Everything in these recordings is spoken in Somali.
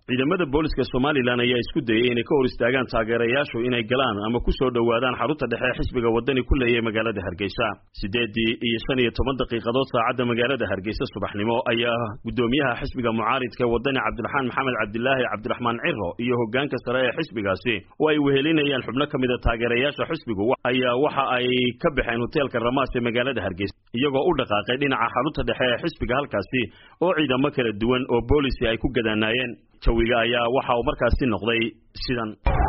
ciidamada booliska Soomaaliland ayaa isku dayay inay ka hor istaagaan taageerayaashu inay galaan ama ku soo dhawaadaan xarunta dhexe xisbiga wadani ku leeyahay magaalada Hargeysa 8:15 daqiiqadood saacada magaalada Hargeysa subaxnimo ayaa gudoomiyaha xisbiga mucaaridka wadani Cabdiraxmaan Maxamed Cabdilaahi Cabdiraxmaan Ciro iyo hoggaanka sare ee xisbigaasi oo ay wehelinayaan xubno kamid ah taageerayaasha xisbigu ayaa waxa ay ka baxeen hotelka Ramaas ee magaalada Hargeysa iyagoo u dhaqaaqay dhinaca xarunta dhexe ee xisbiga halkaasi oo ciidamo kala duwan oo booliska ay ku gadaanayeen jawiga ayaa waxa uu markaasi noqday sidan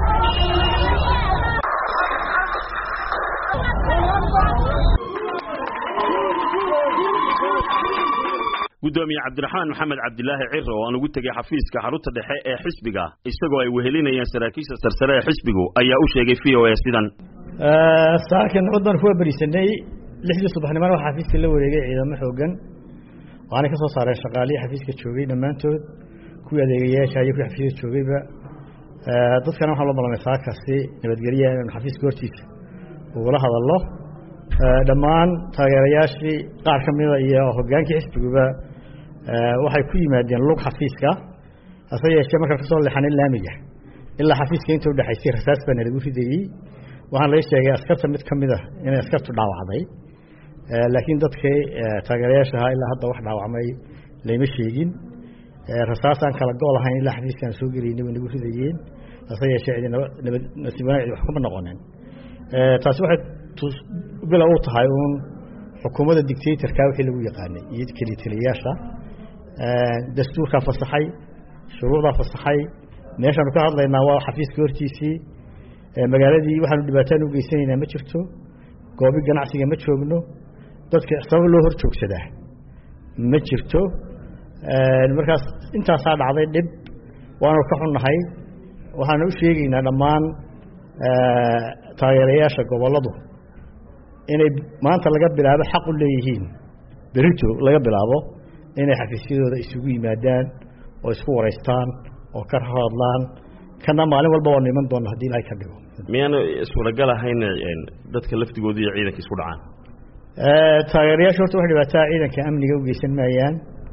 gudoomiye Cabdiraxmaan Maxamed Cabdilaahi Ciro oo ugu tagay xafiiska xarunta dhexe ee xisbiga isagoo ay wehelinayaan saraakiisha sarsare ee xisbigu ayaa u sheegay VOA sidan saakin wadan ku barisanay 6 subaxnimo waxa xafiiska la wareegay ciidamo xoogan waana ka soo saareen shaqaaliye xafiiska joogay dhamaantood ku adeegayaasha iyo xafiiska joogayba dadkana waxa loo ballamay saakasi nabadgelyada in xafiiska hortiisa uu wada hadallo dhamaan taageerayaashii qaar kamid ah iyo hoggaanka xisbiga waxay ku yimaadeen lug xafiiska asayeeshee marka ka soo leexanay laamiga ilaa xafiiska inta u dhaxaysay rasaas baan lagu ridayay waxaan la sheegay askarta mid kamid ah inay askartu dhaawacday laakiin dadkii taageerayaasha ilaa hadda wax dhaawacmay leema sheegin rasaasaan kala gool ahayn ilaa xafiiskan soo geliyay nagu ridayeen asayeeshee nasiibana wax kuma noqoneen taasi waxay bilow u tahay uun xukuumadda dictatorka wixii lagu yaqaanay iyo kaliitaliyaasha dastuurka fasaxay shuruucda fasaxay meeshaan ka hadlaynaa waa xafiiska hortiisii magaaladii waxaanu dhibaataan u geysanaynaa ma jirto goobi ganacsiga ma joogno dadka sabab loo hor joogsadaa ma jirto markaas intaasaa dhacday dhib waanu ka xunnahay waxaanu u sheegaynaa dhammaan taageerayaasha goboladu inay maanta laga bilaabo xaq u leeyihiin berito laga bilaabo inay xafiisyadooda isugu yimaadaan oo isku wareystaan oo ka hadlaan kana maalin walba oo niman doona hadii ay ka dhigo miyana suuragal ahayn dadka laftigooda iyo ciidanka isku dhacaan taageerayaasha horta wax dhibaataa ciidanka amniga u geysan maayaan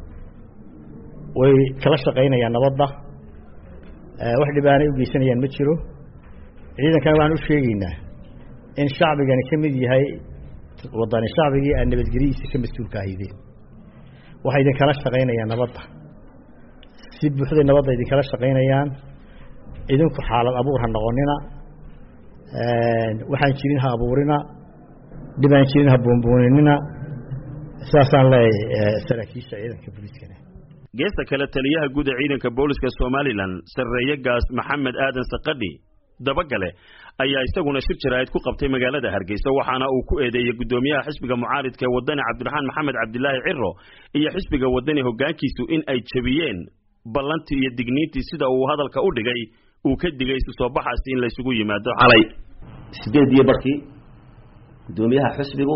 way kala shaqeynayaan nabadda wax dhibaanay u geysanayaan ma jiro ciidankana waan u sheegaynaa in shacbigani kamid yahay wadani shacbigii aan nabadgelyadiisa ka mas'uulka ahaydeen waxay idin kala shaqeynayaan nabadda si buuxda nabadda idin kala shaqeynayaan idinku xaalad abuur ha noqonina waxaan jirin ha abuurina dhibaan jirin ha boonboonina saasaan leeyahay saraakiisha ciidanka booliskana geesta kale taliyaha guud ee ciidanka booliska Soomaaliland sareeye gaas Maxamed Aadan Saqadhi dabagale ayaa isaguna shir jiraayad ku qabtay magaalada Hargeysa waxaana uu ku eedeeyay gudoomiyaha xisbiga mucaaridka wadani Cabdiraxmaan Maxamed Cabdilaahi Ciro iyo xisbiga wadani hoggaankiisu in ay jabiyeen ballantii iyo digniintii sida uu hadalka u dhigay uu ka digay soo baxaas in la isugu yimaado xalay 8 barkii gudoomiyaha xisbigu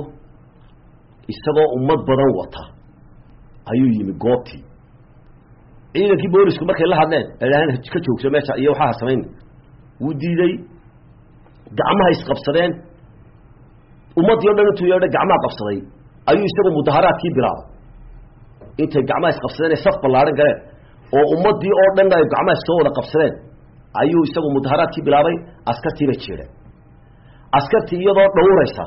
isagoo ummad badan wata ayuu yimi goobtii ciidankii boolisku markay la hadleen ilaahan ka joogso meesha iyo waxa sameyn wuu diiday gacmaha isqabsadeen ummadii oo dhan intuu yeedhay gacmaha qabsaday ayuu isagu mudaharaadkii bilaabay intay gacmaha isqabsadeen saf ballaaran galeen oo ummadii oo dhan ay gacmaha soo wada qabsadeen ayuu isagu mudaharaadkii bilaabay askartii bay jeedeen askartii iyadoo dhowraysa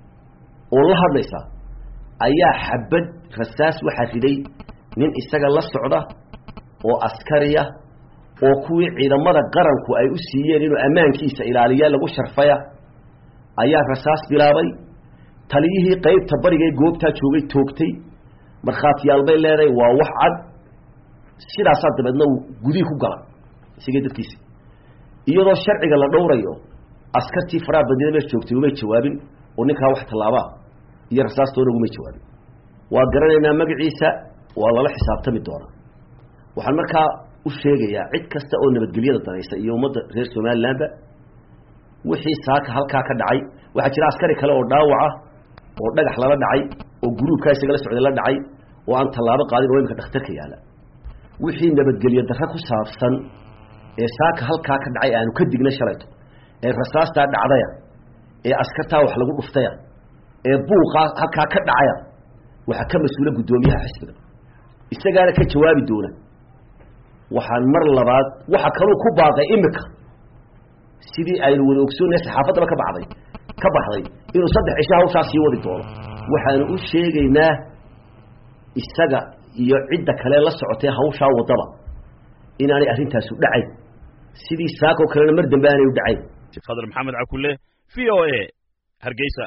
oo la hadlaysa ayaa xabad rasaas waxa riday nin isaga la socda oo askariya oo kuwii ciidamada qaranku ay u siiyeen inuu amaankiisa ilaaliyo lagu sharfaya ayaa rasaas bilaabay taliyihii qaybta bariga ee goobta joogay toogtay marxaatiyaal bay leeday waa wax cad sidaas dadna gudii ku gala sigay dadkiisa iyadoo sharciga la dhowrayo askartii faraha badnida meesha joogtay uma jawaabin oo ninka wax talaaba iyo rasaastoona uma jawaabin waa garanaynaa magaciisa waa la xisaabtami doona waxaan markaa u sheegayaa cid kasta oo nabadgelyada daraysa iyo ummadda reer Soomaaliland wixii saaka halka ka dhacay waxa jira askari kale oo dhaawaca oo dhagax lala dhacay oo gruubka isaga la socday la dhacay oo aan talaabo qaadin oo imka dhakhtarka yaala wixii nabadgelyada darro ku saabsan ee saaka halka ka dhacay aanu ka dignay shalayto ee rasaasta dhacdaya ee askarta wax lagu dhuftay ee buuqa halka ka dhacaya waxa ka mas'uula gudoomiyaha xisbiga isagaana ka jawaabi doona waxaan mar labaad waxa kaloo ku baaqay imika sidii aynu wada ogsoonay saxaafadda ka baxday inuu 3 cisho hawshaas sii wadi doono waxaan u sheegaynaa isaga iyo cidda kale la socotay hawsha wadaba inaanay arrintaas u dhacay sidii saako kale mar dambe aanay u dhacay Fadlan Maxamed Cakulle VOA Hargeysa